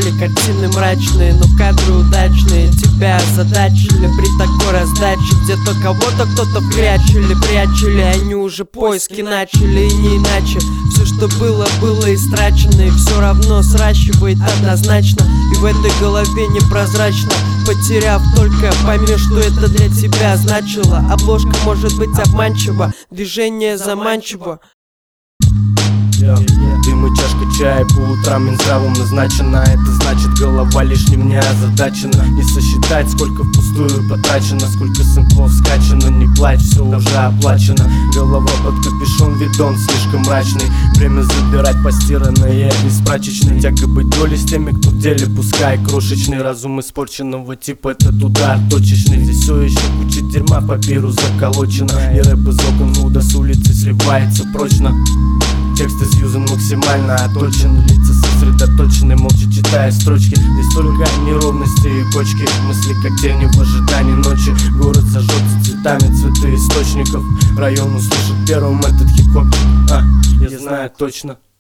рисовали картины мрачные, но кадры удачные. Тебя озадачили при такой раздаче, где-то кого-то кто-то вкрячили, прячили. Они уже поиски начали, и не иначе. Все, что было, было истрачено, и все равно сращивает однозначно. И в этой голове непрозрачно, потеряв только, пойми, что это для тебя значило. Обложка может быть обманчива, движение заманчиво. Дым и чашка чая по утрам Минздравом назначена. Это значит, голова лишним не озадачена. Не сосчитать, сколько впустую потрачено, сколько сэмплов скачано. Не плачь, все уже оплачено. Голова под капюшон, видон слишком мрачный. Время забирать постиранное из прачечной. Тяга быть долей с теми, кто в деле, пускай крошечный. Разум испорченного типа, этот удар точечный. Здесь все еще куча дерьма, папиру заколочено. И рэп из окон муда с улицы сливается прочно. Текст изюзан максимально отточен, лица сосредоточены, молча читая строчки. Здесь только неровности и кочки, мысли как тени в ожидании ночи. Город зажжется цветами, цветы источников. Район услышит первым этот хип-хопчик, я знаю точно.